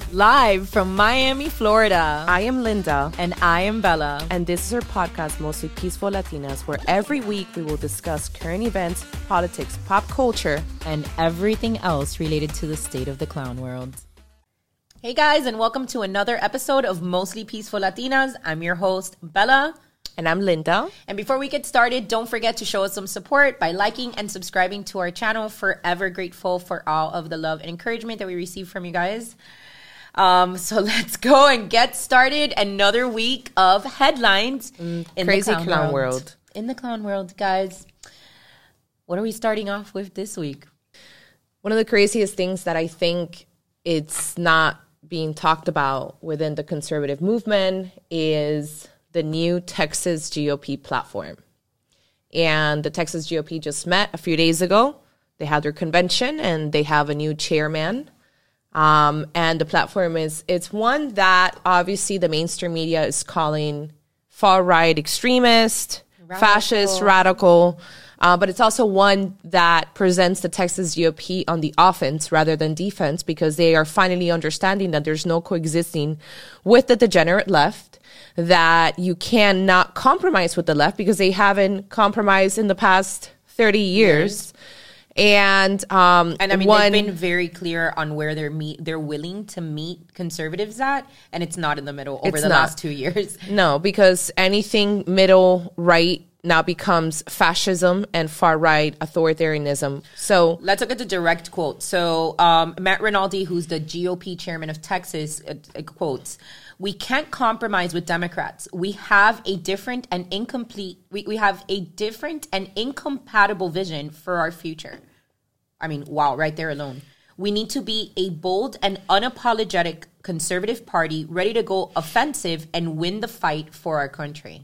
Live from Miami, Florida. I am Linda. And I am Bella. And this is our podcast, Mostly Peaceful Latinas, where every week we will discuss current events, politics, pop culture, and everything else related to the state of the clown world. Hey guys, and welcome to another episode of Mostly Peaceful Latinas. I'm your host, Bella. And I'm Linda. And before we get started, don't forget to show us some support by liking and subscribing to our channel. Forever grateful for all of the love and encouragement that we receive from you guys. So let's go and get started. Another week of headlines in crazy the clown world. In the clown world, guys. What are we starting off with this week? One of the craziest things that I think it's not being talked about within the conservative movement is the new Texas GOP platform. And the Texas GOP just met a few days ago. They had their convention and they have a new chairman. And the platform it's one that obviously the mainstream media is calling far-right extremist, fascist, radical. But it's also one that presents the Texas GOP on the offense rather than defense, because they are finally understanding that there's no coexisting with the degenerate left, that you cannot compromise with the left because they haven't compromised in the past 30 years. And I mean, they've been very clear on where they're willing to meet conservatives at, and it's not in the middle over the last 2 years. No, because anything middle right now becomes fascism and far-right authoritarianism. So let's look at the direct quote. So Matt Rinaldi, who's the GOP chairman of Texas, quotes, "We can't compromise with Democrats. We have a different and we have a different and incompatible vision for our future." I mean, wow, right there alone. "We need to be a bold and unapologetic conservative party ready to go offensive and win the fight for our country."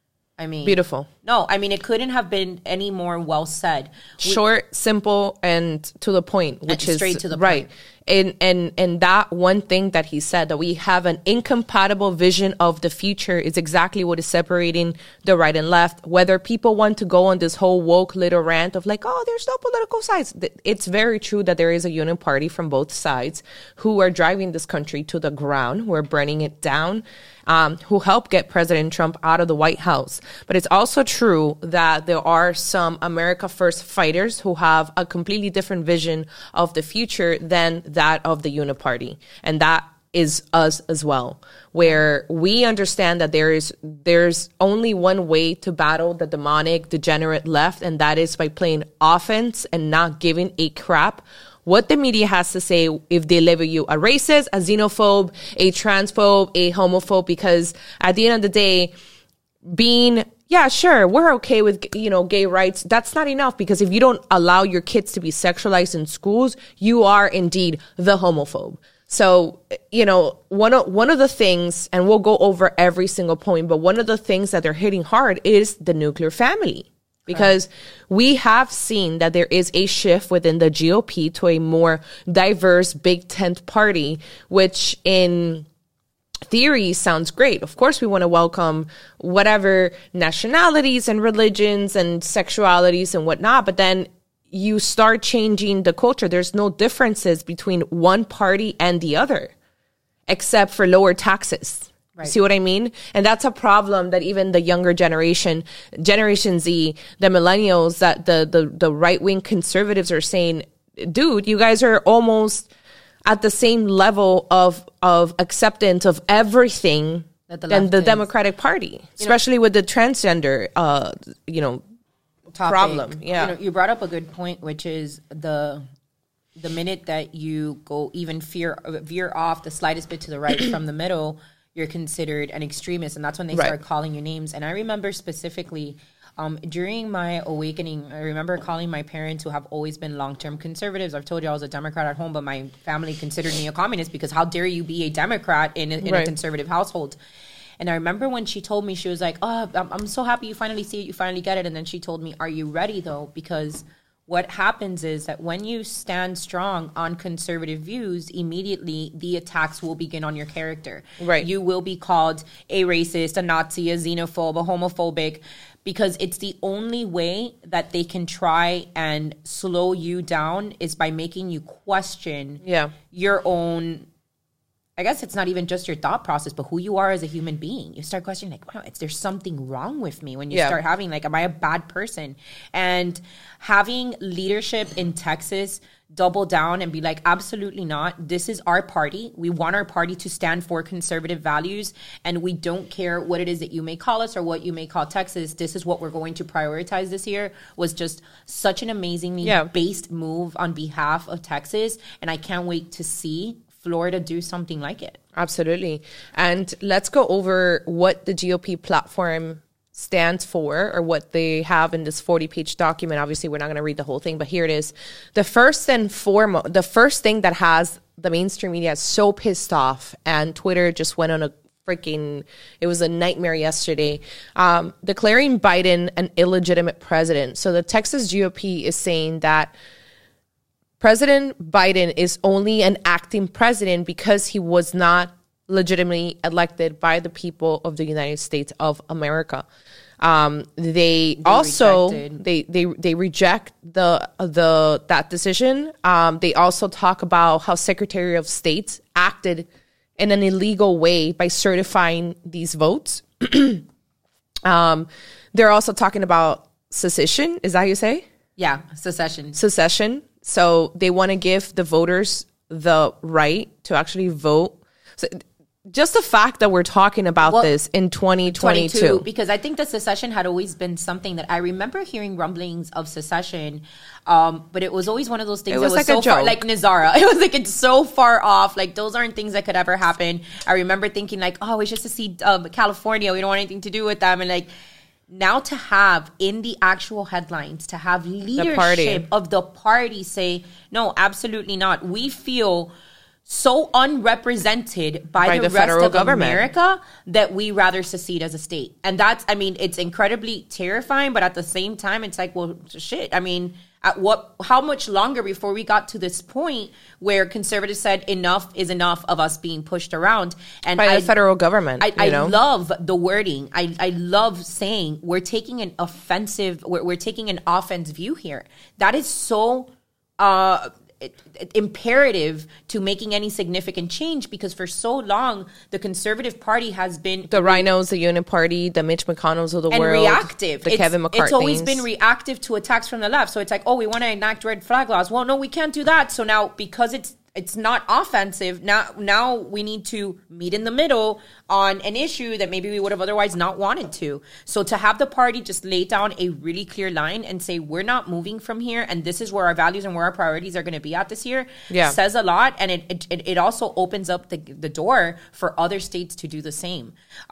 I mean, beautiful. No, I mean, it couldn't have been any more well said. Short, simple, and to the point, which is straight to the right. point. And that one thing that he said, that we have an incompatible vision of the future, is exactly what is separating the right and left. Whether people want to go on this whole woke little rant of like, oh, there's no political sides. It's very true that there is a unit party from both sides who are driving this country to the ground, who are burning it down, who helped get President Trump out of the White House. But it's also true that there are some America First fighters who have a completely different vision of the future than that of the Uniparty. And that is us as well, where we understand that there's only one way to battle the demonic, degenerate left, and that is by playing offense and not giving a crap what the media has to say if they label you a racist, a xenophobe, a transphobe, a homophobe, because at the end of the day, being, yeah, sure, we're okay with, gay rights. That's not enough, because if you don't allow your kids to be sexualized in schools, you are indeed the homophobe. So, one of the things, and we'll go over every single point, but one of the things that they're hitting hard is the nuclear family. Because we have seen that there is a shift within the GOP to a more diverse big tent party, which in theory sounds great. Of course, we want to welcome whatever nationalities and religions and sexualities and whatnot, but then you start changing the culture. There's no differences between one party and the other, except for lower taxes. Right. See what I mean? And that's a problem that even the younger Generation Z, the millennials, that the right-wing conservatives are saying, dude, you guys are almost at the same level of acceptance of everything than the Democratic Party, especially with the transgender, problem. Yeah. You brought up a good point, which is the minute that you go even veer off the slightest bit to the right from the middle, you're considered an extremist, and that's when they start calling you names. And I remember specifically during my awakening, I remember calling my parents, who have always been long-term conservatives. I've told you I was a Democrat at home, but my family considered me a communist, because how dare you be a Democrat in a conservative household? And I remember when she told me, she was like, "Oh, I'm so happy you finally see it, you finally get it." And then she told me, "Are you ready though? Because what happens is that when you stand strong on conservative views, immediately the attacks will begin on your character. Right. You will be called a racist, a Nazi, a xenophobe, a homophobic, because it's the only way that they can try and slow you down is by making you question your own I guess it's not even just your thought process, but who you are as a human being. You start questioning, like, wow, there's something wrong with me when you start having, like, am I a bad person? And having leadership in Texas double down and be like, absolutely not. This is our party. We want our party to stand for conservative values, and we don't care what it is that you may call us or what you may call Texas. This is what we're going to prioritize this year, was just such an amazingly based move on behalf of Texas. And I can't wait to see Florida do something like it. Absolutely. And let's go over what the GOP platform stands for, or what they have in this 40-page document. Obviously, we're not going to read the whole thing, but here it is. The first thing that has the mainstream media so pissed off, and Twitter just went on it was a nightmare yesterday, declaring Biden an illegitimate president. So the Texas GOP is saying that President Biden is only an acting president because he was not legitimately elected by the people of the United States of America. They reject that decision. They also talk about how Secretary of State acted in an illegal way by certifying these votes. They're also talking about secession. Is that how you say? Yeah, secession. So they want to give the voters the right to actually vote. So just the fact that we're talking about this in 2022. Because I think the secession had always been something that I remember hearing rumblings of secession, but it was always one of those things that was like so far, like Nizara. It was like, it's so far off. Like, those aren't things that could ever happen. I remember thinking, like, oh, we should just see California. We don't want anything to do with them. And, like, now to have in the actual headlines, to have leadership of the party say, no, absolutely not. We feel so unrepresented by the rest of government. America that we rather secede as a state. And that's, I mean, it's incredibly terrifying, but at the same time, it's like, well, shit. I mean, how much longer before we got to this point where conservatives said enough is enough of us being pushed around? And by the federal government. I love the wording. I love saying we're taking an we're taking an offense view here. That is so imperative to making any significant change, because for so long the Conservative Party has been the Rhinos, the Unit Party, the Mitch McConnells of the and world, reactive. The Kevin McCarthy's. It's always been reactive to attacks from the left. So it's like, oh, we want to enact red flag laws. Well, no, we can't do that. So now, because it's not offensive, now we need to meet in the middle on an issue that maybe we would have otherwise not wanted to. So to have the party just lay down a really clear line and say, we're not moving from here, and this is where our values and where our priorities are going to be at this year, says a lot. And it also opens up the door for other states to do the same.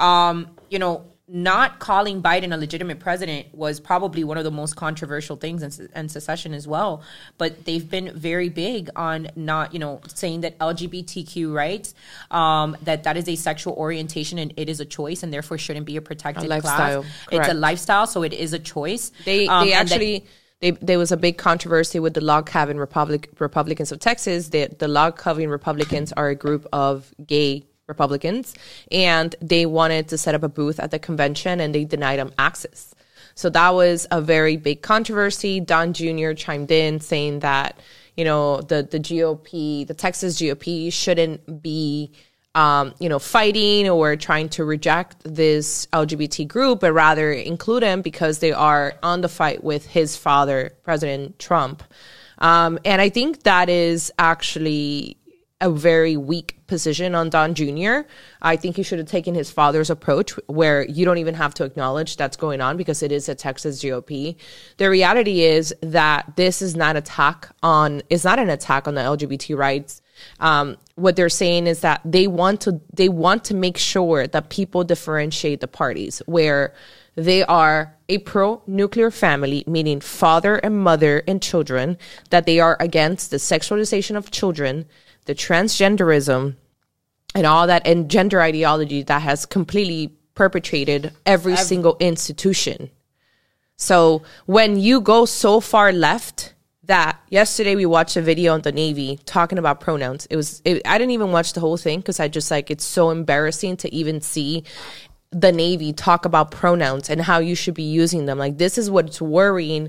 Not calling Biden a legitimate president was probably one of the most controversial things in secession as well. But they've been very big on not, saying that LGBTQ rights, that is a sexual orientation and it is a choice and therefore shouldn't be a protected lifestyle. Class. Correct. It's a lifestyle, so it is a choice. There was a big controversy with the Log Cabin Republicans of Texas. The Log Cabin Republicans are a group of gay Republicans, and they wanted to set up a booth at the convention, and they denied them access. So that was a very big controversy. Don Jr. chimed in saying that, the GOP, the Texas GOP shouldn't be, fighting or trying to reject this LGBT group, but rather include them because they are on the fight with his father, President Trump. And I think that is actually a very weak position on Don Jr. I think he should have taken his father's approach, where you don't even have to acknowledge that's going on because it is a Texas GOP. The reality is that this is not an attack on the LGBT rights. What they're saying is that they want to make sure that people differentiate the parties, where they are a pro-nuclear family, meaning father and mother and children, that they are against the sexualization of children, the transgenderism, and all that, and gender ideology that has completely perpetrated every single institution. So when you go so far left, that yesterday we watched a video on the Navy talking about pronouns. I didn't even watch the whole thing because I just it's so embarrassing to even see the Navy talk about pronouns and how you should be using them. Like, this is what's worrying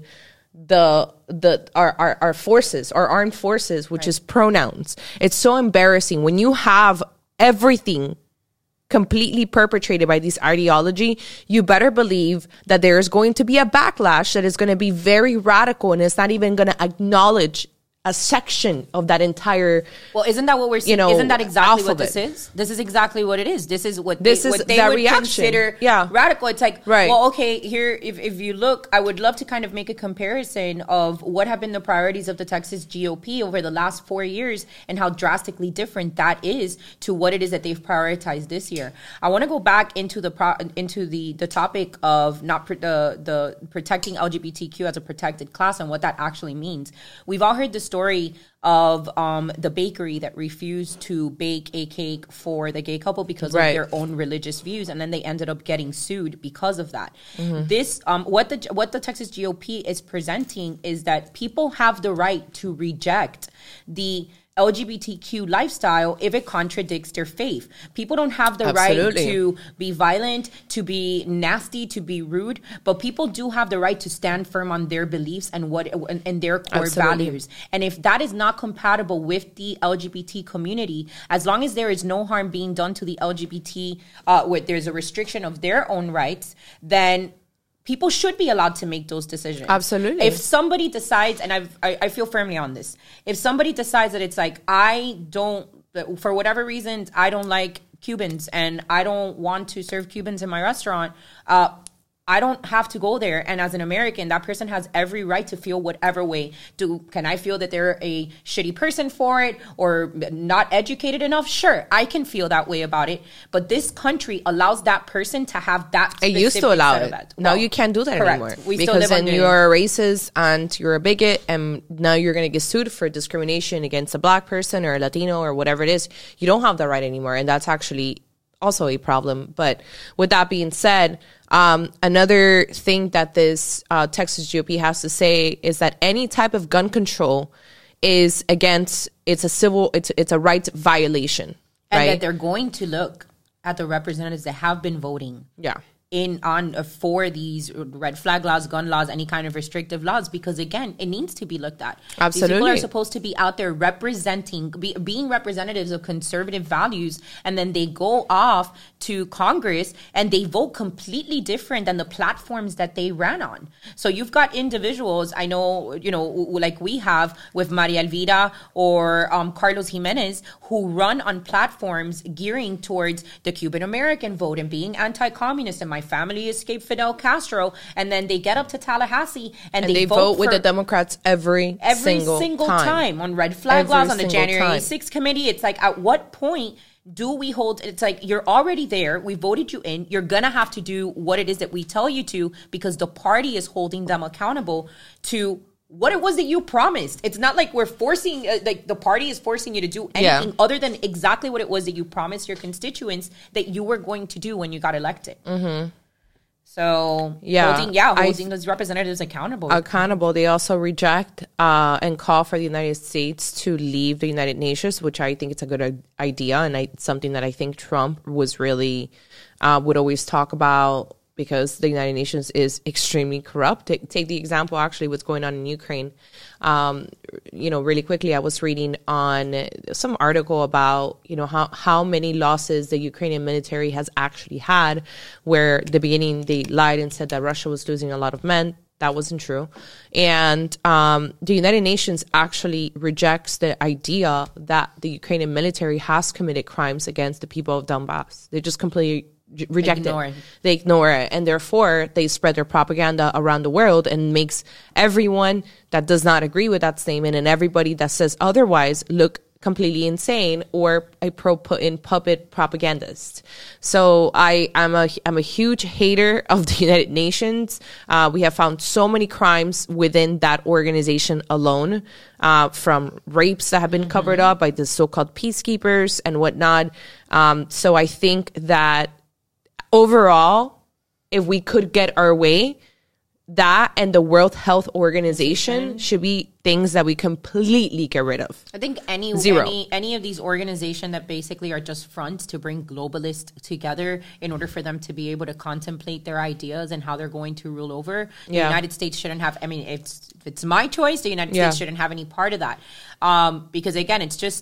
our forces, our armed forces, which is pronouns. It's so embarrassing when you have everything completely perpetrated by this ideology, you better believe that there is going to be a backlash that is going to be very radical, and it's not even going to acknowledge a section of that entire, well, isn't that what we're seeing? Isn't that exactly what this is? This is exactly what it is. This is what they would consider radical. It's like, well, okay, here, if you look, I would love to kind of make a comparison of what have been the priorities of the Texas GOP over the last 4 years and how drastically different that is to what it is that they've prioritized this year. I want to go back into the topic of not the protecting LGBTQ as a protected class and what that actually means. We've all heard the story of the bakery that refused to bake a cake for the gay couple because of their own religious views, and then they ended up getting sued because of that. This what the Texas GOP is presenting is that people have the right to reject the LGBTQ lifestyle if it contradicts their faith. People don't have the right to be violent, to be nasty, to be rude, but people do have the right to stand firm on their beliefs and their core values. And if that is not compatible with the LGBT community, as long as there is no harm being done to the LGBT, where there's a restriction of their own rights, then people should be allowed to make those decisions. Absolutely. If somebody decides, and I feel firmly on this, if somebody decides that it's like, for whatever reasons, I don't like Cubans and I don't want to serve Cubans in my restaurant, I don't have to go there. And as an American, that person has every right to feel whatever way. Can I feel that they're a shitty person for it or not educated enough? Sure, I can feel that way about it. But this country allows that person to have that. It used to allow it. Now you can't do that anymore. Because then you're a racist and you're a bigot, and now you're going to get sued for discrimination against a black person or a Latino or whatever it is. You don't have that right anymore. And that's actually also a problem. But with that being said, another thing that this Texas GOP has to say is that any type of gun control is it's a rights violation. And that they're going to look at the representatives that have been voting. Yeah. For these red flag laws, gun laws, any kind of restrictive laws, because again, it needs to be looked at. Absolutely. These people are supposed to be out there being representatives of conservative values, and then they go off to Congress and they vote completely different than the platforms that they ran on. So you've got individuals, I know, like we have with Maria Elvira or Carlos Jimenez, who run on platforms gearing towards the Cuban American vote and being anti-communist, and my family escaped Fidel Castro, and then they get up to Tallahassee and they vote with the Democrats every single time on red flag laws, on the January 6th committee. It's like, at what point do we hold? It's like, you're already there. We voted you in. You're going to have to do what it is that we tell you to, because the party is holding them accountable to what it was that you promised. It's not like we're forcing, like the party is forcing you to do anything other than exactly what it was that you promised your constituents that you were going to do when you got elected. Mm-hmm. So holding those representatives accountable. They also reject and call for the United States to leave the United Nations, which I think it's a good idea, and it's something that I think Trump was really would always talk about, because the United Nations is extremely corrupt. Take the example, actually, what's going on in Ukraine. Really quickly, I was reading on some article about, how many losses the Ukrainian military has actually had, where at the beginning they lied and said that Russia was losing a lot of men. That wasn't true. And the United Nations actually rejects the idea that the Ukrainian military has committed crimes against the people of Donbass. They just completely reject it. They ignore it, and therefore they spread their propaganda around the world and makes everyone that does not agree with that statement and everybody that says otherwise look completely insane or a pro-Putin puppet propagandist. So I'm a huge hater of the United Nations. We have found so many crimes within that organization alone, from rapes that have been covered up by the so-called peacekeepers and whatnot. So I think that overall, if we could get our way, that and the World Health Organization should be things that we completely get rid of. I think any of these organizations that basically are just fronts to bring globalists together in order for them to be able to contemplate their ideas and how they're going to rule over. The United States shouldn't have, if it's my choice, the United States shouldn't have any part of that. Because again, it's just,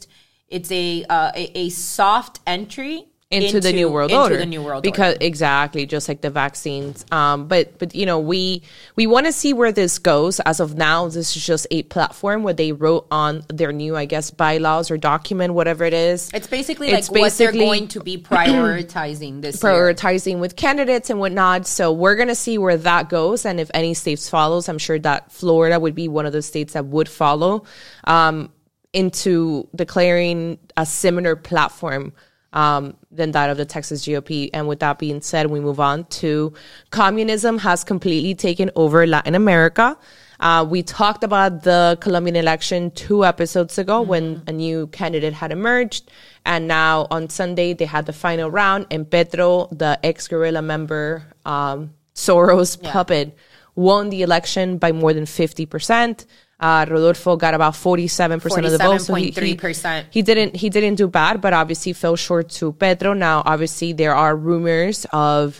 It's a soft entry into the new world order. The new world because order. Exactly, just like the vaccines. But you know, we want to see where this goes. As of now, this is just a platform where they wrote on their new, I guess, bylaws or document, whatever it is. It's basically what they're going to be prioritizing this year. With candidates and whatnot. So we're going to see where that goes. And if any states follows, I'm sure that Florida would be one of the states that would follow into declaring a similar platform than that of the Texas GOP. And with that being said, we move on to communism has completely taken over Latin America. We talked about the Colombian election 2 episodes ago when a new candidate had emerged. And now on Sunday, they had the final round. And Petro, the ex-guerrilla member, Soros puppet, won the election by more than 50%. Rodolfo got about 47% of the votes. So 47.3%. He didn't do bad, but obviously fell short to Petro. Now, obviously, there are rumors of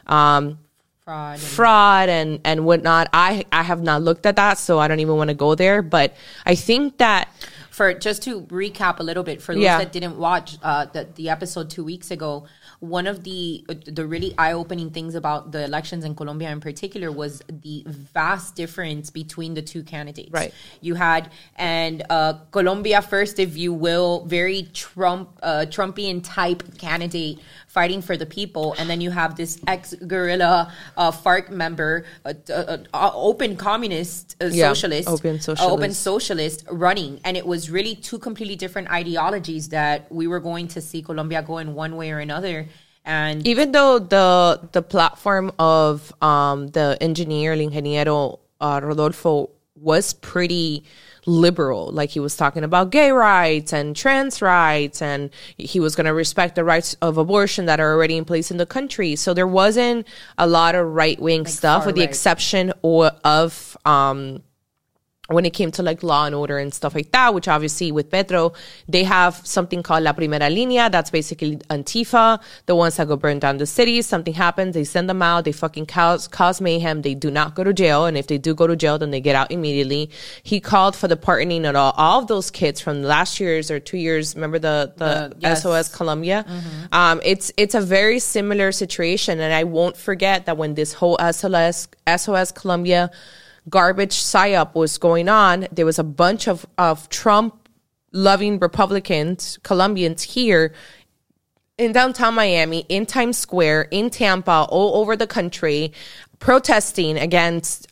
fraud and whatnot. I have not looked at that, so I don't even want to go there. But I think that just to recap a little bit for those that didn't watch the episode 2 weeks ago, one of the really eye-opening things about the elections in Colombia in particular was the vast difference between the two candidates. Right. You had, Colombia first, if you will, very Trumpian type candidate fighting for the people. And then you have this ex-guerrilla FARC member, open communist socialist, open socialist running. And it was really 2 completely different ideologies that we were going to see Colombia go in one way or another. And even though the platform of the ingeniero Rodolfo was pretty liberal, like he was talking about gay rights and trans rights, and he was going to respect the rights of abortion that are already in place in the country. So there wasn't a lot of right-wing stuff, with the exception of when it came to like law and order and stuff like that, which obviously with Petro, they have something called La Primera Línea. That's basically Antifa, the ones that go burn down the cities. Something happens, they send them out, they fucking cause mayhem. They do not go to jail. And if they do go to jail, then they get out immediately. He called for the pardoning of all of those kids from last year's or 2 years. Remember the SOS Colombia? Mm-hmm. It's a very similar situation. And I won't forget that when this whole SOS Colombia garbage psyop was going on, there was a bunch of Trump-loving Republicans, Colombians here in downtown Miami, in Times Square, in Tampa, all over the country, protesting against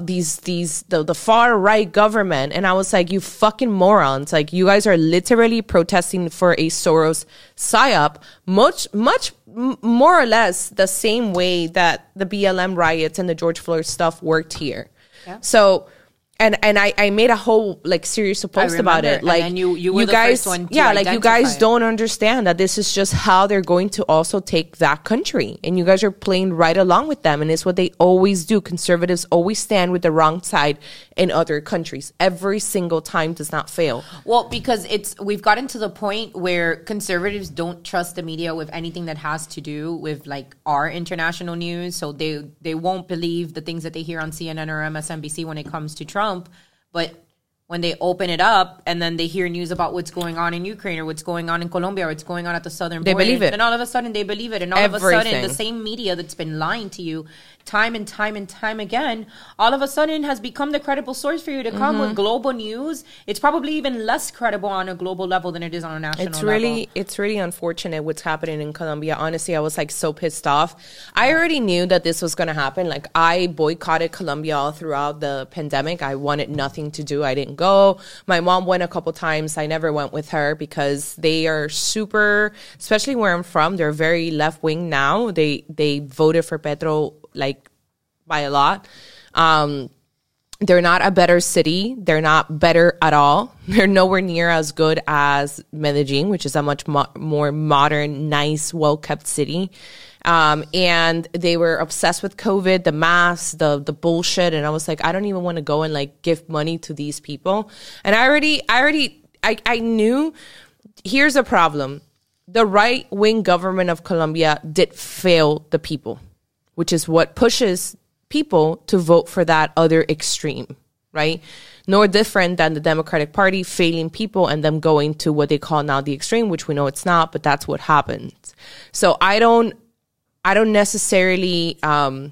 the far-right government. And I was like, you fucking morons. Like, you guys are literally protesting for a Soros psyop, much more or less the same way that the BLM riots and the George Floyd stuff worked here. Yeah. So, and I made a whole like series of posts about it. Like, and you were the guys, first one to like you guys don't understand that this is just how they're going to also take that country, and you guys are playing right along with them, and it's what they always do. Conservatives always stand with the wrong side in other countries. Every single time does not fail. Well, because we've gotten to the point where conservatives don't trust the media with anything that has to do with like our international news, so they won't believe the things that they hear on CNN or MSNBC when it comes to Trump. But when they open it up and then they hear news about what's going on in Ukraine or what's going on in Colombia or what's going on at the southern border, they believe it. And all of a sudden they believe it. And all of a sudden the same media that's been lying to you time and time again, all of a sudden has become the credible source for you to come with global news. It's probably even less credible on a global level than it is on a national level. It's really unfortunate what's happening in Colombia. Honestly, I was like so pissed off. I already knew that this was going to happen. Like, I boycotted Colombia all throughout the pandemic. I wanted nothing to do. I didn't go. My mom went a couple times. I never went with her because they are super, especially where I'm from, they're very left wing now. They voted for Petro like by a lot. They're not a better city. They're not better at all. They're nowhere near as good as Medellin, which is a much more modern, nice, well-kept city. And they were obsessed with COVID, the masks, the bullshit. And I was like, I don't even want to go and like give money to these people. And I knew, here's a problem. The right-wing government of Colombia did fail the people, which is what pushes people to vote for that other extreme, right? no different than the Democratic Party failing people and them going to what they call now the extreme, which we know it's not, but that's what happens. So I don't necessarily, I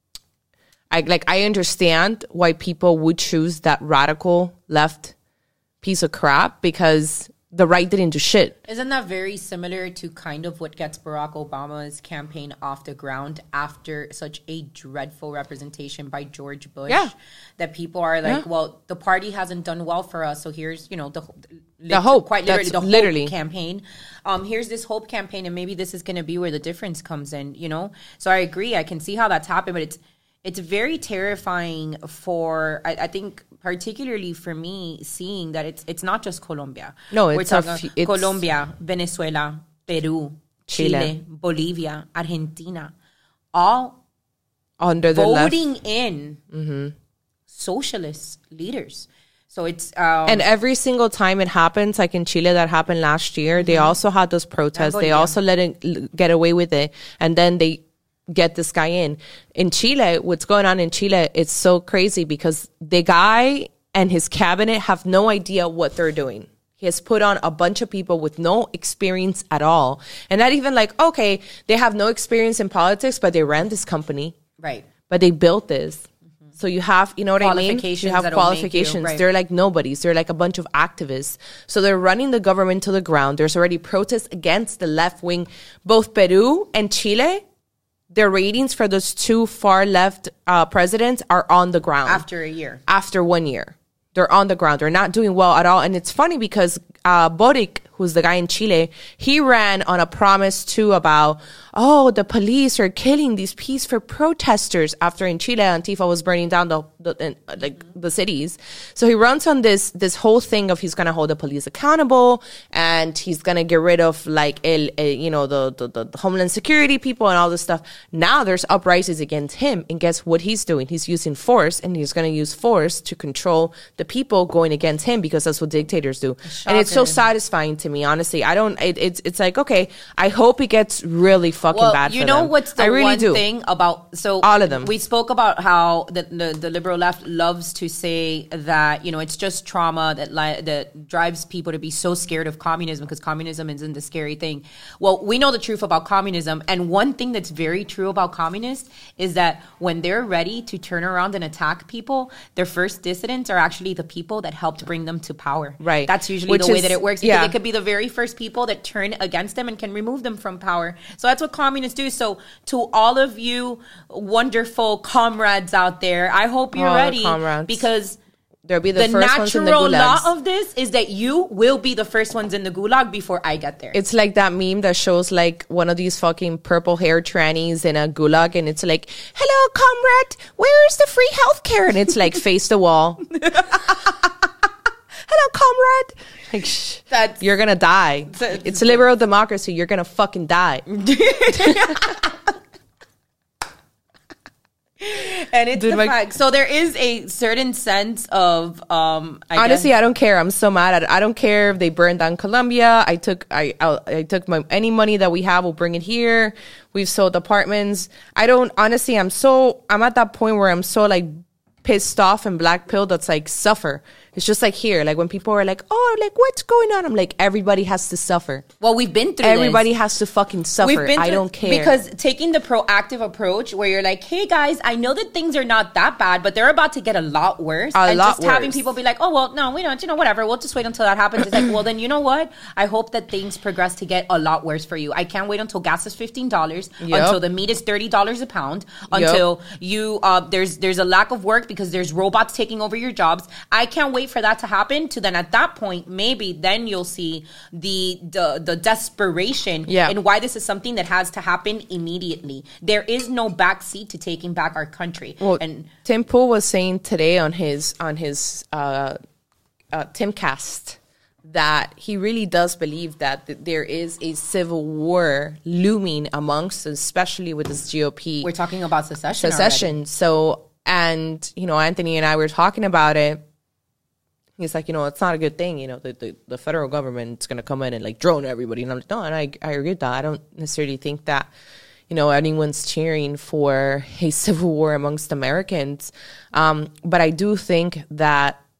understand why people would choose that radical left piece of crap, because the right didn't do shit. Isn't that very similar to kind of what gets Barack Obama's campaign off the ground after such a dreadful representation by George Bush? Yeah. That people are like, well, the party hasn't done well for us, so here's, the hope. Quite literally, That's the literally. hope campaign. Here's this hope campaign, and maybe this is going to be where the difference comes in, So I agree. I can see how that's happened, but it's very terrifying for, I think, particularly for me, seeing that it's not just Colombia. No, We're it's talking Colombia, Venezuela, Peru, Chile, Bolivia, Argentina, all under the voting left. in socialist leaders. So it's and every single time it happens, like in Chile, that happened last year. They also had those protests. They also let it get away with it, and then they get this guy in Chile. What's going on in Chile, it's so crazy because the guy and his cabinet have no idea what they're doing. He has put on a bunch of people with no experience at all, and not even like, okay, they have no experience in politics, but they ran this company, right? But they built this. So you have, you know what I mean? You have qualifications. Right. They're like nobodies. They're like a bunch of activists. So they're running the government to the ground. There's already protests against the left wing. Both Peru and Chile, their ratings for those two far left presidents are on the ground. After a year. After 1 year. They're on the ground. They're not doing well at all. And it's funny because Boric, who's the guy in Chile, he ran on a promise too about, the police are killing these peaceful protesters after in Chile Antifa was burning down the cities. So he runs on this whole thing of he's going to hold the police accountable and he's going to get rid of the Homeland Security people and all this stuff. Now there's uprisings against him, and guess what he's doing? He's using force, and he's going to use force to control the people going against him, because that's what dictators do. And it's so satisfying to me, honestly. It's like, okay, I hope it gets really fucking bad for them. You know what's the really one do. thing about, so all of them. We spoke about how the liberal left loves to say that, it's just trauma that drives people to be so scared of communism, because communism isn't the scary thing. Well, we know the truth about communism, and one thing that's very true about communists is that when they're ready to turn around and attack people, their first dissidents are actually the people that helped bring them to power. Right. That's usually the way that it works, because they could be the very first people that turn against them and can remove them from power. So that's what communists do. So to all of you wonderful comrades out there, I hope you're ready, because they'll be the first ones in the natural gulags. law of this is that you will be the first ones in the gulag before I get there. It's like that meme that shows like one of these fucking purple hair trannies in a gulag, and it's like, hello, comrade, where is the free healthcare? And it's like, face the wall. Hello, comrade. Like, you're gonna die. It's liberal democracy. You're gonna fucking die. And it's the fact. So there is a certain sense of honestly, I don't care. I'm so mad at it. I don't care if they burned down Colombia. I took any money that we have, we'll bring it here. We've sold apartments. I'm at that point where I'm so like pissed off and black pill that's like suffer. It's just like here, like when people are like, oh, like what's going on? I'm like, everybody has to suffer. Well, we've been through Everybody has to fucking suffer. I don't care. Because taking the proactive approach where you're like, hey guys, I know that things are not that bad, but they're about to get a lot worse. Having people be like, oh, well, no, we don't, whatever. We'll just wait until that happens. It's like, well, then you know what? I hope that things progress to get a lot worse for you. I can't wait until gas is $15, until the meat is $30 a pound, until you, there's a lack of work because there's robots taking over your jobs. I can't wait for that to happen, to then at that point maybe then you'll see the desperation and why this is something that has to happen immediately. There is no backseat to taking back our country. Well, and Tim Pool was saying today on his Timcast that he really does believe that there is a civil war looming amongst, especially with this GOP. We're talking about secession already. So, and Anthony and I were talking about it. He's like, it's not a good thing. The federal government's going to come in and like drone everybody. And I'm like, no, and I agree with that. I don't necessarily think that, anyone's cheering for a civil war amongst Americans. But I do think that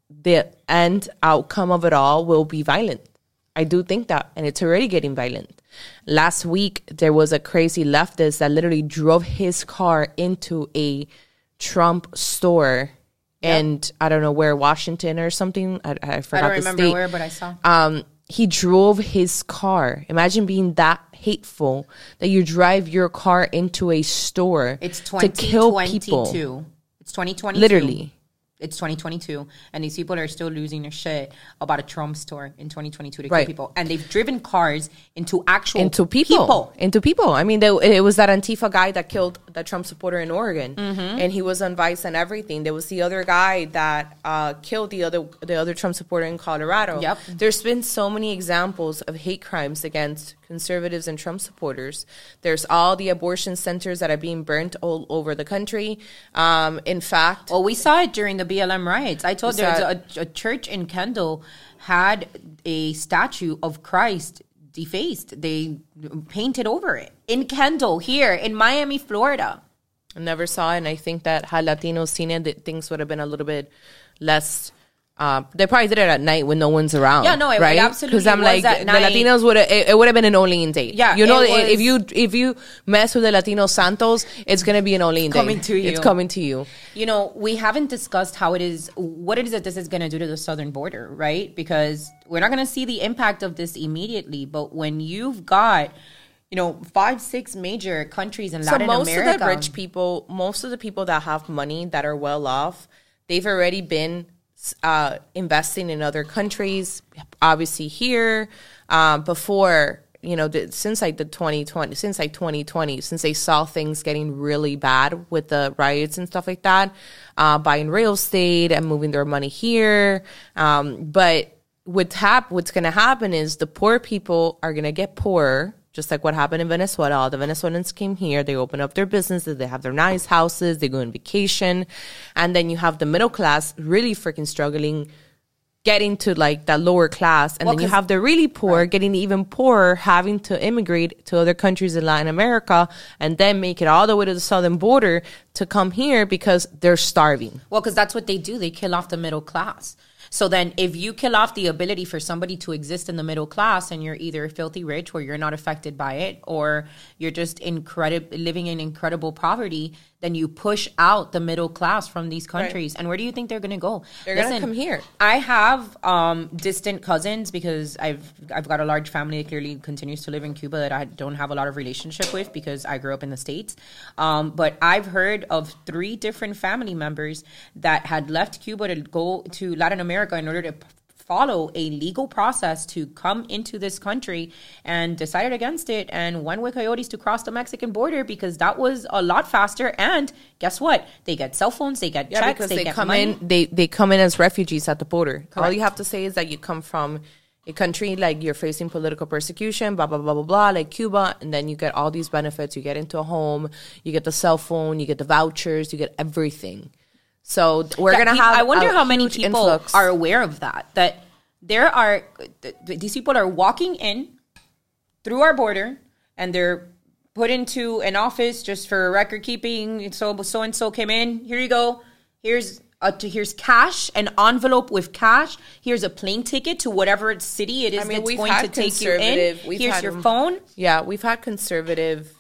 the end outcome of it all will be violent. I do think that, and it's already getting violent. Last week, there was a crazy leftist that literally drove his car into a Trump store, and I don't know where, Washington or something. I forgot. I don't remember where, but I saw. He drove his car. Imagine being that hateful that you drive your car into a store to kill people. It's 2022. Literally. It's 2022, and these people are still losing their shit about a Trump store in 2022 to kill people. And they've driven cars into people. Into people. I mean, it was that Antifa guy that killed the Trump supporter in Oregon, and he was on Vice and everything. There was the other guy that killed the other Trump supporter in Colorado. Yep. There's been so many examples of hate crimes against conservatives and Trump supporters. There's all the abortion centers that are being burnt all over the country. In fact... Well, we saw it during the BLM riots. I told there's a church in Kendall had a statue of Christ defaced. They painted over it. In Kendall, here, in Miami, Florida. I never saw it, and I think that had Latinos seen it, things would have been a little bit less... they probably did it at night when no one's around. Yeah, no, it absolutely because I'm like the Latinos would it would have been an Olean day. Yeah, you know, if you mess with the Latino Santos, it's gonna be an Olean day. Coming to you. It's coming to you. You know, we haven't discussed what it is that this is gonna do to the southern border, right? Because we're not gonna see the impact of this immediately, but when you've got 5-6 major countries in Latin America, most of the rich people, most of the people that have money that are well off, they've already been investing in other countries, obviously here, before, since 2020, since they saw things getting really bad with the riots and stuff like that, buying real estate and moving their money here. But what's going to happen is the poor people are going to get poorer, just like what happened in Venezuela. All the Venezuelans came here. They open up their businesses. They have their nice houses. They go on vacation. And then you have the middle class really freaking struggling, getting to like that lower class. And then you have the really poor getting even poorer, having to immigrate to other countries in Latin America and then make it all the way to the southern border to come here because they're starving. Well, because that's what they do. They kill off the middle class. So then if you kill off the ability for somebody to exist in the middle class and you're either filthy rich where you're not affected by it or you're just living in incredible poverty, then you push out the middle class from these countries. Right. And where do you think they're going to go? They're going to come here. I have distant cousins because I've got a large family that clearly continues to live in Cuba that I don't have a lot of relationship with because I grew up in the States. But I've heard of 3 different family members that had left Cuba to go to Latin America in order to follow a legal process to come into this country and decided against it and went with coyotes to cross the Mexican border because that was a lot faster. And guess what? They get cell phones, they get checks, they get money. They come in as refugees at the border. Correct. All you have to say is that you come from a country like you're facing political persecution, blah, blah, blah, blah, blah, like Cuba, and then you get all these benefits. You get into a home, you get the cell phone, you get the vouchers, you get everything. So we're going to have I wonder how many people are aware of that these people are walking in through our border and they're put into an office just for record keeping. So-and-so came in. Here you go. Here's cash, an envelope with cash. Here's a plane ticket to whatever city it is that's going to take you in. Here's your phone. Yeah, we've had conservative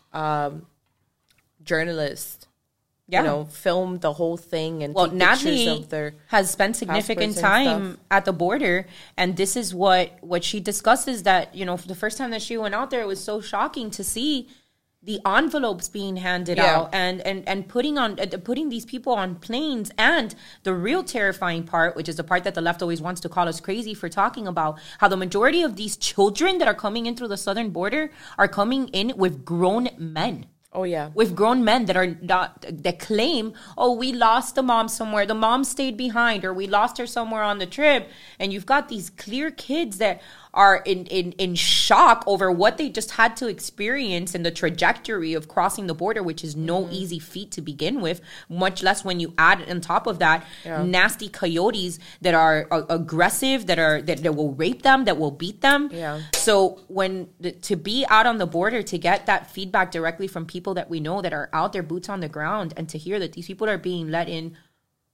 journalists film the whole thing and take Natalie pictures of their has spent significant time at the border, and this is what she discusses that, for the first time that she went out there, it was so shocking to see the envelopes being handed out and putting these people on planes. And the real terrifying part, which is the part that the left always wants to call us crazy for talking about, how the majority of these children that are coming in through the southern border are coming in with grown men. Oh, yeah. With grown men that claim, we lost the mom somewhere. The mom stayed behind, or we lost her somewhere on the trip. And you've got these clear kids that are in shock over what they just had to experience and the trajectory of crossing the border, which is no easy feat to begin with, much less when you add on top of that nasty coyotes that are aggressive, that will rape them, that will beat them. Yeah. So to be out on the border, to get that feedback directly from people that we know that are out there, boots on the ground, and to hear that these people are being let in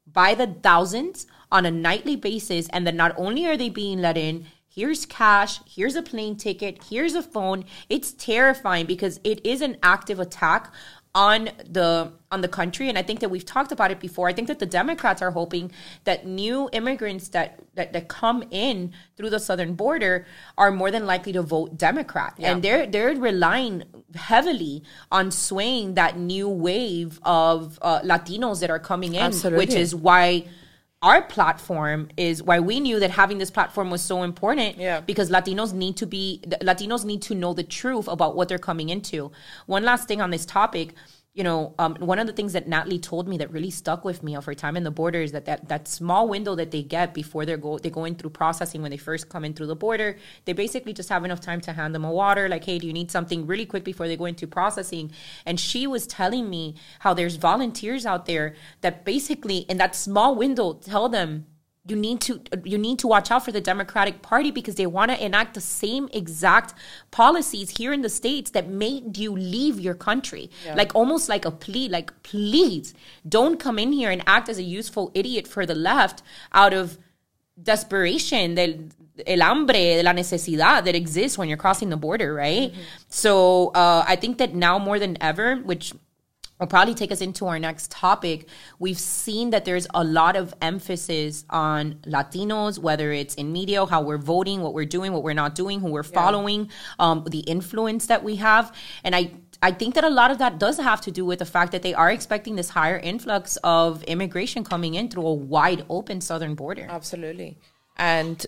by the thousands on a nightly basis. And then not only are they being let in, here's cash, here's a plane ticket, here's a phone. It's terrifying because it is an active attack on the country. And I think that we've talked about it before. I think that the Democrats are hoping that new immigrants that come in through the southern border are more than likely to vote Democrat. Yeah. And they're relying heavily on swaying that new wave of Latinos that are coming in. Absolutely. Which is why our platform is why we knew that having this platform was so important. Yeah. Because Latinos need to know the truth about what they're coming into. One last thing on this topic. One of the things that Natalie told me that really stuck with me of her time in the border is that small window that they get before they're going through processing when they first come in through the border, they basically just have enough time to hand them a water, like, hey, do you need something really quick before they go into processing? And she was telling me how there's volunteers out there that basically in that small window tell them, you need to watch out for the Democratic Party because they want to enact the same exact policies here in the States that made you leave your country. Yeah. Like almost like a plea, like, please don't come in here and act as a useful idiot for the left out of desperation, el hambre, la necesidad that exists when you're crossing the border, right? Mm-hmm. So I think that now more than ever, which will probably take us into our next topic, we've seen that there's a lot of emphasis on Latinos, whether it's in media, how we're voting, what we're doing, what we're not doing, who we're following, the influence that we have. And I think that a lot of that does have to do with the fact that they are expecting this higher influx of immigration coming in through a wide open southern border. Absolutely. And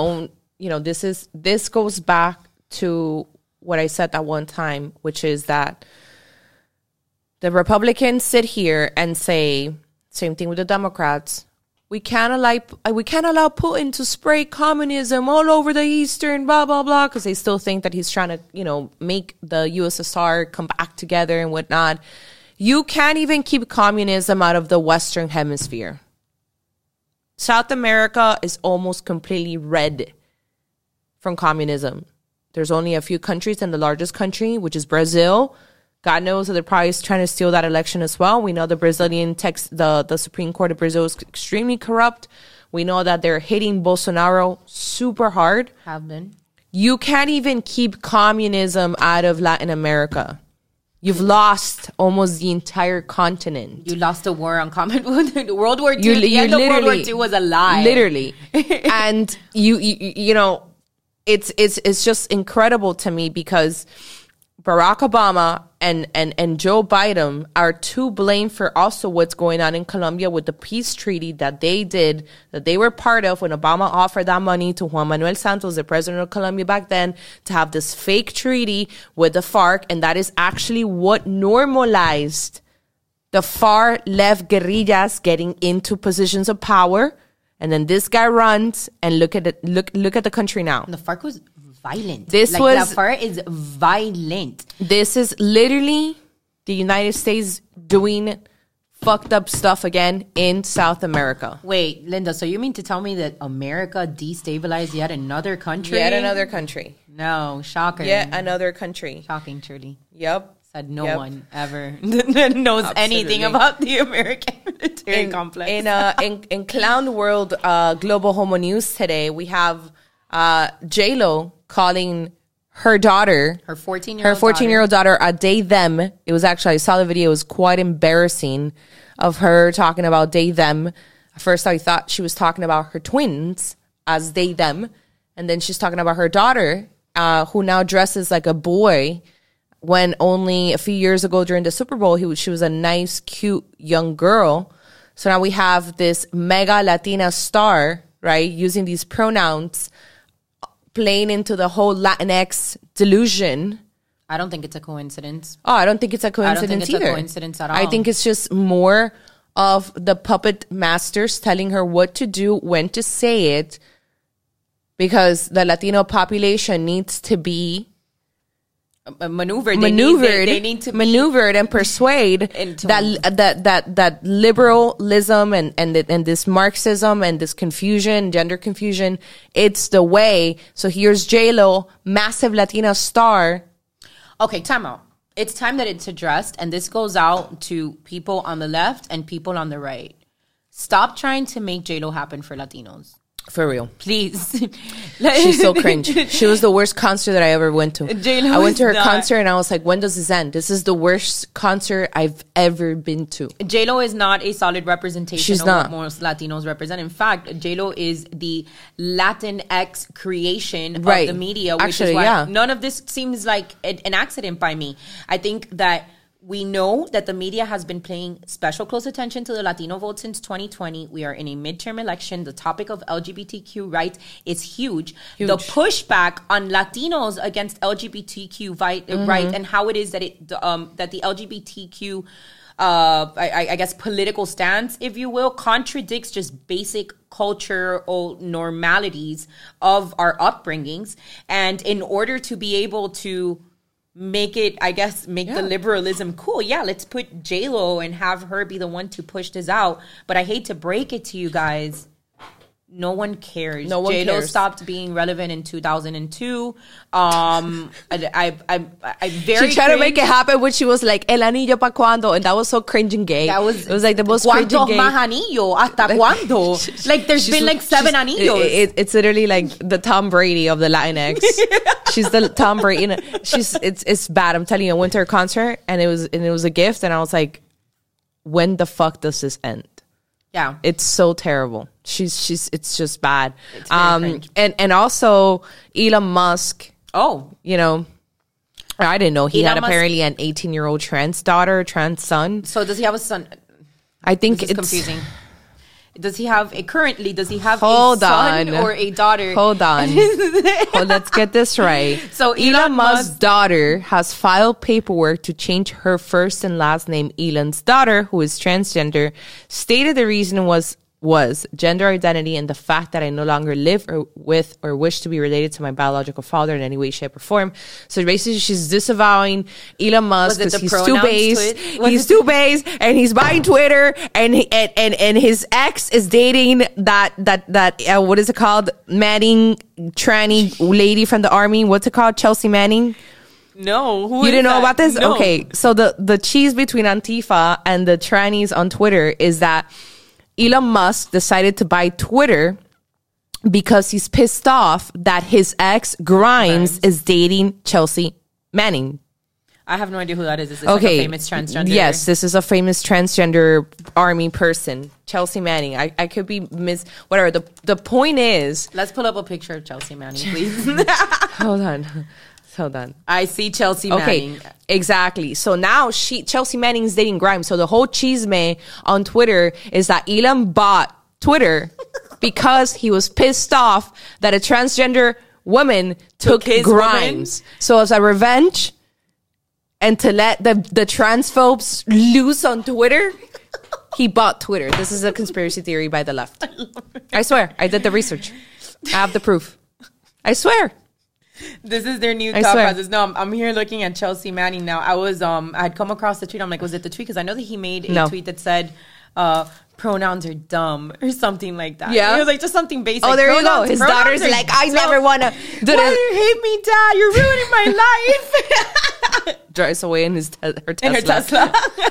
this goes back to what I said that one time, which is that the Republicans sit here and say, same thing with the Democrats, we can't allow Putin to spray communism all over the Eastern, blah, blah, blah, because they still think that he's trying to, make the USSR come back together and whatnot. You can't even keep communism out of the Western Hemisphere. South America is almost completely red from communism. There's only a few countries, and the largest country, which is Brazil, God knows that they're probably trying to steal that election as well. We know the the Supreme Court of Brazil is extremely corrupt. We know that they're hitting Bolsonaro super hard. Have been. You can't even keep communism out of Latin America. You've lost almost the entire continent. You lost a war on World War II. The end of World War II was a lie. Literally. And it's just incredible to me because Barack Obama and Joe Biden are to blame for also what's going on in Colombia with the peace treaty that they were part of when Obama offered that money to Juan Manuel Santos, the president of Colombia back then, to have this fake treaty with the FARC. And that is actually what normalized the far left guerrillas getting into positions of power. And then this guy runs and look at the country now. And the FARC was violent. The FARC is violent. This is literally the United States doing fucked up stuff again in South America. Wait, Linda, so you mean to tell me that America destabilized yet another country? Yet another country. No, shocker. Yet another country. Shocking, truly. Yep. Said no one ever knows anything about the American military complex. In Clown World Global Homo News today, we have J-Lo calling her daughter, her 14-year-old daughter, a they them. It was actually, I saw the video, it was quite embarrassing of her talking about they them. At first I thought she was talking about her twins as they them, and then she's talking about her daughter who now dresses like a boy when only a few years ago during the Super Bowl she was a nice, cute young girl. So now we have this mega Latina star, right, using these pronouns, playing into the whole Latinx delusion. I don't think it's a coincidence. Oh, I don't think it's a coincidence either. A coincidence at all. I think it's just more of the puppet masters telling her what to do, when to say it, because the Latino population needs to be maneuvered. They need to be maneuvered and persuade that liberalism and this Marxism and this confusion, gender confusion, it's the way. So here's J-Lo, massive Latina star. Okay, time out. It's time that it's addressed, and this goes out to people on the left and people on the right. Stop trying to make J-Lo happen for Latinos. For real. Please. She's so cringe. She was the worst concert that I ever went to. J-Lo I went to her not. concert and I was like, when does this end? This is the worst concert I've ever been to. J-Lo is not a solid representation She's of not. what most Latinos represent. In fact, J-Lo is the Latinx creation of the media, which Actually, is why yeah. none of this seems like an accident by me. I think that we know that the media has been paying special close attention to the Latino vote since 2020. We are in a midterm election. The topic of LGBTQ rights is huge. The pushback on Latinos against LGBTQ right and how it is that that the LGBTQ I guess political stance, if you will, contradicts just basic cultural normalities of our upbringings. And in order to be able to make it, I guess, make the liberalism cool. Yeah, let's put J-Lo and have her be the one to push this out. But I hate to break it to you guys. No one cares. No one J-Lo cares. stopped being relevant in 2002. I very She tried to make it happen when she was like, El anillo pa' cuando? And that was so cringe and gay. That was, it was like the most cringe and ¿Cuántos gay. más anillos? ¿Hasta cuándo? Like, there's been like 7 anillos. It's literally like the Tom Brady of the Latinx. She's the Tom Brady. It's bad. I'm telling you, I went to her concert and it was a gift, and I was like, when the fuck does this end? Yeah, it's so terrible. It's just bad. It's very cringe. And also Elon Musk. Oh, you know, I didn't know he Elon had Musk, apparently an 18-year-old trans daughter, trans son. So does he have a son? I think it's it's confusing. Does he have a Hold son on. or a daughter? Hold on. Let's get this right. So Elon Musk's daughter has filed paperwork to change her first and last name. Elon's daughter, who is transgender, stated the reason was gender identity and the fact that I no longer live with or wish to be related to my biological father in any way, shape, or form. So basically, she's disavowing Elon Musk because he's too base. He's too base, and he's buying Twitter, and his ex is dating that what is it called? Manning, tranny lady from the army. What's it called? Chelsea Manning. No, you didn't know about this? No. Okay, so the cheese between Antifa and the trannies on Twitter is that Elon Musk decided to buy Twitter because he's pissed off that his ex Grimes is dating Chelsea Manning. I have no idea who that is. Is this like a famous transgender? Yes, this is a famous transgender army person, Chelsea Manning. I could be whatever. The point is, let's pull up a picture of Chelsea Manning, please. Hold on. I see Chelsea Manning. Okay, exactly. So now Chelsea Manning is dating Grimes. So the whole chisme on Twitter is that Elon bought Twitter because he was pissed off that a transgender woman took his Grimes. woman? So as a revenge and to let the transphobes loose on Twitter, he bought Twitter. This is a conspiracy theory by the left. I swear. I did the research. I have the proof. I swear. This is their new thought process. No, I'm here looking at Chelsea Manning now. I was I had come across the tweet. I'm like, was it the tweet? Because I know that he made a tweet that said pronouns are dumb or something like that. Yeah, it was like just something basic. Oh, there you go. His daughter's like, I never want to. Why do you hate me, Dad? You're ruining my life. Drives away in her Tesla. In her Tesla.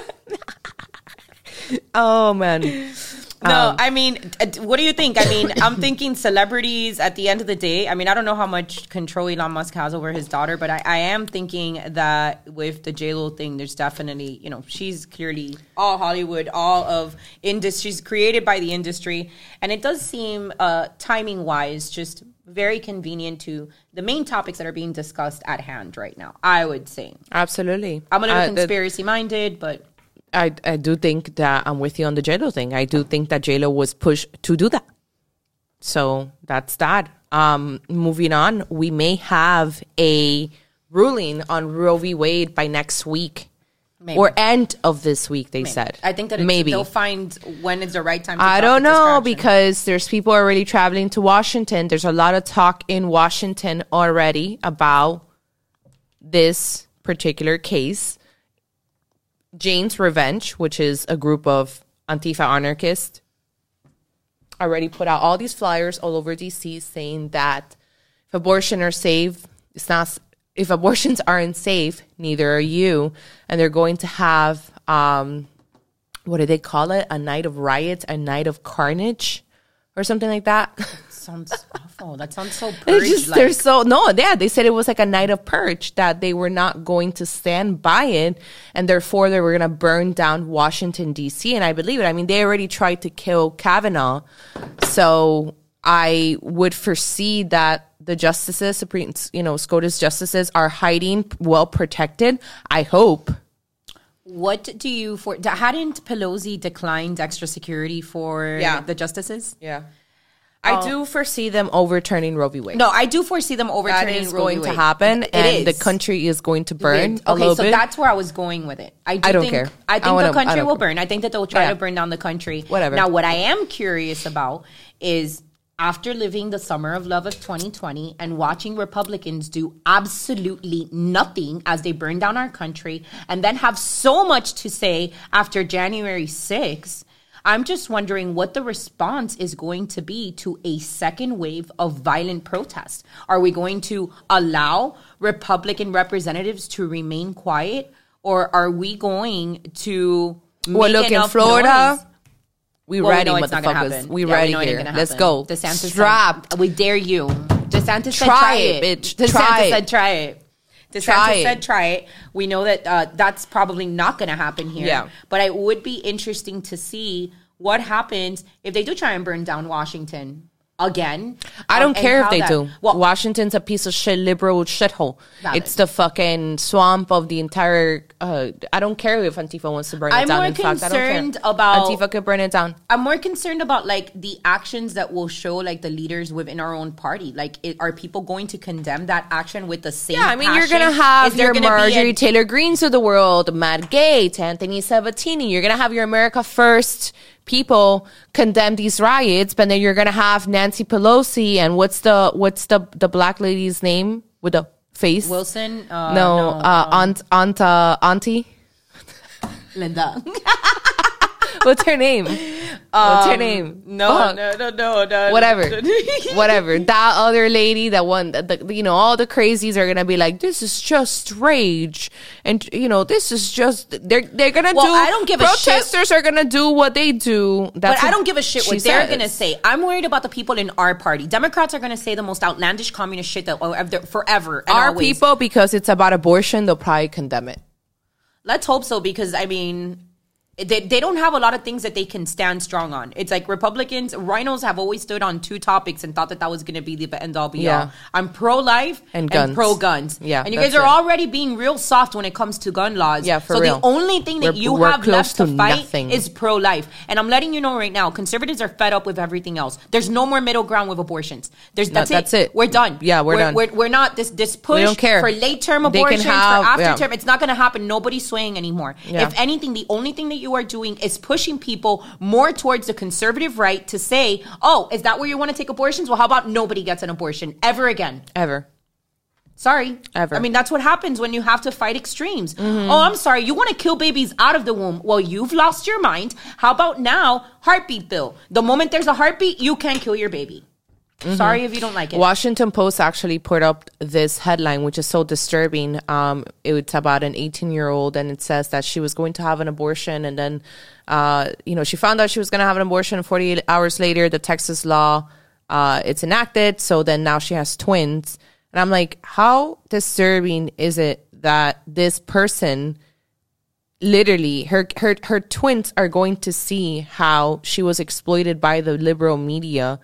Oh man. No, I mean, what do you think? I mean, I'm thinking celebrities at the end of the day. I mean, I don't know how much control Elon Musk has over his daughter, but I am thinking that with the J-Lo thing, there's definitely, she's clearly all Hollywood, all of industries created by the industry. And it does seem timing wise, just very convenient to the main topics that are being discussed at hand right now, I would say. Absolutely. I'm a little conspiracy minded, but I do think that I'm with you on the J-Lo thing. I do think that J-Lo was pushed to do that. So that's that. Moving on, we may have a ruling on Roe v. Wade by next week. Maybe. Or end of this week, they said. I think that they'll find when is the right time to I don't know, because there's people already traveling to Washington. There's a lot of talk in Washington already about this particular case. Jane's Revenge, which is a group of Antifa anarchists, already put out all these flyers all over DC saying that if abortions aren't safe, neither are you. And they're going to have what do they call it? A night of riots, a night of carnage, or something like that. Sounds awful. That sounds so purge. They said it was like a night of purge, that they were not going to stand by it, and therefore they were going to burn down Washington, D.C. And I believe it. I mean, they already tried to kill Kavanaugh, so I would foresee that the justices, SCOTUS justices, are hiding, well protected. I hope. What do you hadn't Pelosi declined extra security for the justices? Yeah. I do foresee them overturning Roe v. Wade. No, I do foresee them overturning Roe v. Wade. That is going to happen, and the country is going to burn a little bit. Okay, so that's where I was going with it. I don't care. I think the country will burn. I think that they'll try to burn down the country. Whatever. Now, what I am curious about is, after living the summer of love of 2020 and watching Republicans do absolutely nothing as they burn down our country, and then have so much to say after January 6th, I'm just wondering what the response is going to be to a second wave of violent protests. Are we going to allow Republican representatives to remain quiet, or are we going to make enough Florida noise? We ready, motherfuckers. We ready here. Let's go. DeSantis Strapped. We dare you. DeSantis said try it, bitch. DeSantis said try it. DeSantis said try it. We know that that's probably not going to happen here. Yeah. But it would be interesting to see what happens if they do try and burn down Washington again. I don't care if they do. Well, Washington's a piece of shit, liberal shithole. It's the fucking swamp of the entire... I don't care if Antifa wants to burn it down. I'm more concerned about... Antifa could burn it down. I'm more concerned about, like, the actions that will show, like, the leaders within our own party. Like, are people going to condemn that action with the same passion? You're going to have your Marjorie Taylor Greens of the world, Matt Gaetz, Anthony Sabatini. You're going to have your America First people condemn these riots, but then you're going to have Nancy Pelosi and what's the black lady's name with the face? Wilson? Auntie? Linda. What's her name? No. Whatever. That other lady, that one, all the crazies are gonna be like, this is just rage, and this is just they're gonna do. I don't give a shit. Protesters are gonna do what they do. But I don't give a shit what they're gonna say. I'm worried about the people in our party. Democrats are gonna say the most outlandish communist shit that forever. And our always. People, because it's about abortion, they'll probably condemn it. Let's hope so, because I mean, they don't have a lot of things that they can stand strong on. It's like Republicans, rhinos have always stood on two topics and thought that was going to be the end all be all. I'm pro-life and pro-guns. Yeah, and you guys are already being real soft when it comes to gun laws. Yeah, for real. So the only thing that you have left to fight is pro-life. And I'm letting you know right now, conservatives are fed up with everything else. There's no more middle ground with abortions. That's it. We're done. Yeah, we're done. We're not this push we don't care. for late-term abortions, for after-term. It's not going to happen. Nobody's swaying anymore. Yeah. If anything, the only thing that you are doing is pushing people more towards the conservative right to say, oh, is that where you want to take abortions? Well, how about nobody gets an abortion ever again? Ever. Sorry. Ever. I mean, that's what happens when you have to fight extremes. Mm-hmm. Oh, I'm sorry. You want to kill babies out of the womb. Well, you've lost your mind. How about now, heartbeat bill? The moment there's a heartbeat, you can kill your baby. Mm-hmm. Sorry if you don't like it. Washington Post actually put up this headline, which is so disturbing. It's about an 18-year-old, and it says that she was going to have an abortion, and then, she found out she was going to have an abortion. 48 hours later, the Texas law, it's enacted. So then now she has twins. And I'm like, how disturbing is it that this person, literally, her twins are going to see how she was exploited by the liberal media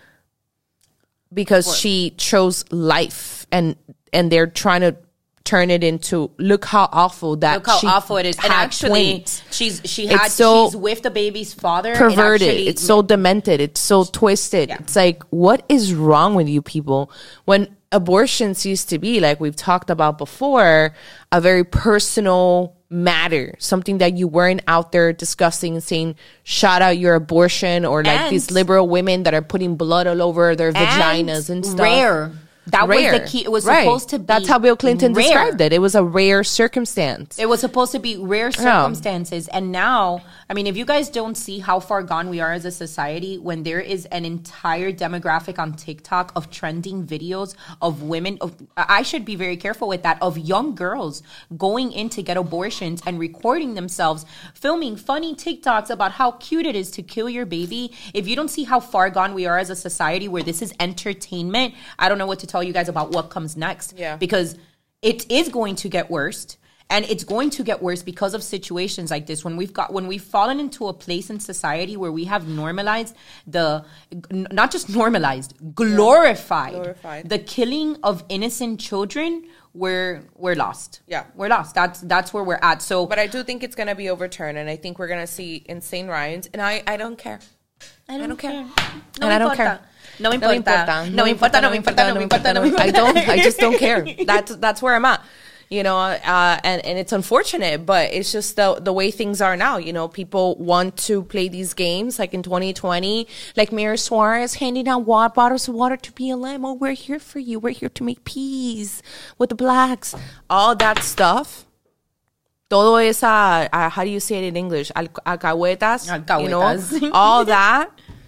because she chose life, and they're trying to turn it into look how awful it is. And actually, twins. she's with the baby's father. Perverted. It's so demented. It's so twisted. Yeah. It's like, what is wrong with you people? When abortions used to be, like we've talked about before, a very personal matter, something that you weren't out there discussing and saying, shout out your abortion, or like these liberal women that are putting blood all over their vaginas and stuff. That rare. was the key. It was supposed to be. That's how Bill Clinton described it. It was a rare circumstance. It was supposed to be rare circumstances. Yeah. And now, I mean, if you guys don't see how far gone we are as a society, when there is an entire demographic on TikTok of trending videos of women, I should be very careful with that, of young girls going in to get abortions and recording themselves, filming funny TikToks about how cute it is to kill your baby. If you don't see how far gone we are as a society where this is entertainment, I don't know what to tell you guys about what comes next. Yeah. Because it is going to get worse. And it's going to get worse because of situations like this. When we've fallen into a place in society where we have normalized not just normalized, glorified the killing of innocent children, we're lost. Yeah. We're lost. That's where we're at. So, but I do think it's going to be overturned, and I think we're going to see insane riots, and I don't care. I don't care. No, and I don't care. No me importa. No me importa. No me importa. No me importa. No me importa. I just don't care. That's where I'm at. You know, and it's unfortunate, but it's just the way things are now. You know, people want to play these games like in 2020, like Mayor Suarez handing out bottles of water to BLM. Oh, we're here for you. We're here to make peace with the blacks. All that stuff. Todo esa, how do you say it in English? Alcahuetas. You know, all that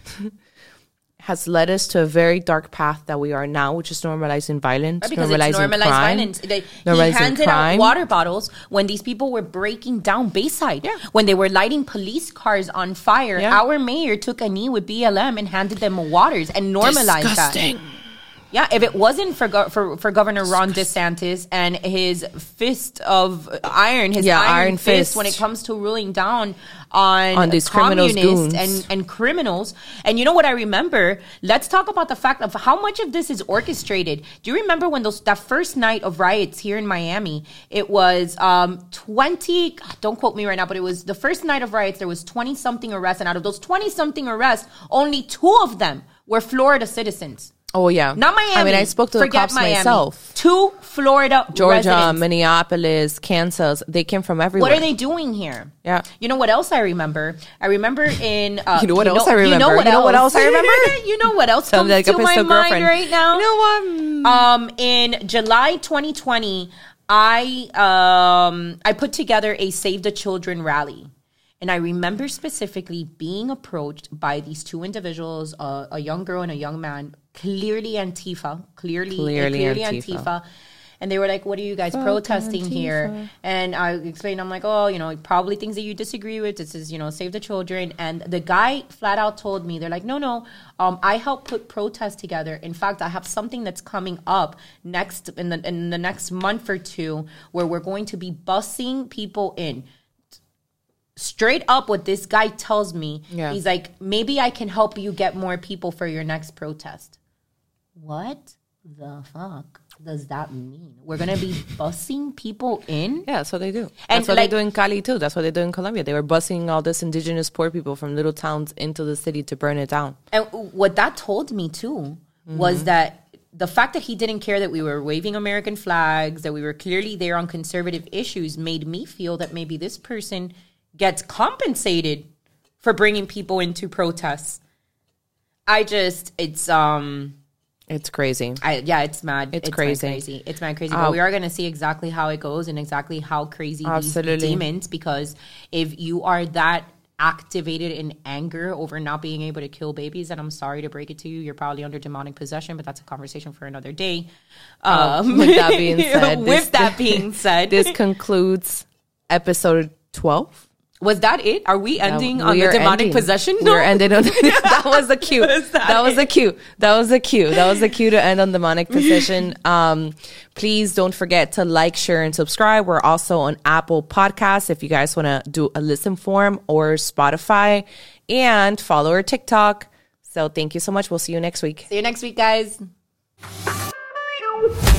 has led us to a very dark path that we are now, which is normalizing violence, because it's normalized violence. He handed out water bottles when these people were breaking down Bayside, when they were lighting police cars on fire. Yeah. Our mayor took a knee with BLM and handed them waters and normalized Disgusting. That. Yeah, if it wasn't for Governor Ron DeSantis and his fist of iron, his iron fist when it comes to ruling down on these communists and criminals. And you know what I remember? Let's talk about the fact of how much of this is orchestrated. Do you remember when that first night of riots here in Miami? It was 20, don't quote me right now, but it was the first night of riots. There was 20-something arrests. And out of those 20-something arrests, only 2 of them were Florida citizens. Oh, yeah. Not Miami. I mean, I spoke to the cops myself. 2 Florida Georgia, residents. Minneapolis, Kansas. They came from everywhere. What are they doing here? Yeah. You know what else I remember? I remember in... you know what else I remember? You know what else I remember? You know what else comes to my mind right now? You know what? In July 2020, I put together a Save the Children rally. And I remember specifically being approached by these 2 individuals, a young girl and a young man, clearly Antifa. And they were like, what are you guys protesting here? And I explained, I'm like, oh, you know, probably things that you disagree with. This is, you know, Save the Children. And the guy flat out told me, they're like, no, I helped put protests together. In fact, I have something that's coming up next in the next month or 2 where we're going to be busing people in. Straight up what this guy tells me, he's like, maybe I can help you get more people for your next protest. What the fuck does that mean? We're going to be busing people in? Yeah, that's what they do. And that's what they do in Cali, too. That's what they do in Colombia. They were busing all this indigenous poor people from little towns into the city to burn it down. And what that told me, too, was that the fact that he didn't care that we were waving American flags, that we were clearly there on conservative issues, made me feel that maybe this person gets compensated for bringing people into protests. It's crazy. It's mad. It's crazy. It's mad crazy. But we are going to see exactly how it goes and exactly how crazy these demons, because if you are that activated in anger over not being able to kill babies, and I'm sorry to break it to you, you're probably under demonic possession, but that's a conversation for another day. With that being said, this concludes episode 12. Was that it? Are we ending on the demonic possession? No. We're ending on that was the cue. That was the cue. That was the cue. That was the cue to end on demonic possession. Please don't forget to like, share, and subscribe. We're also on Apple Podcasts if you guys want to do a listen form, or Spotify, and follow our TikTok. So thank you so much. We'll see you next week. See you next week, guys.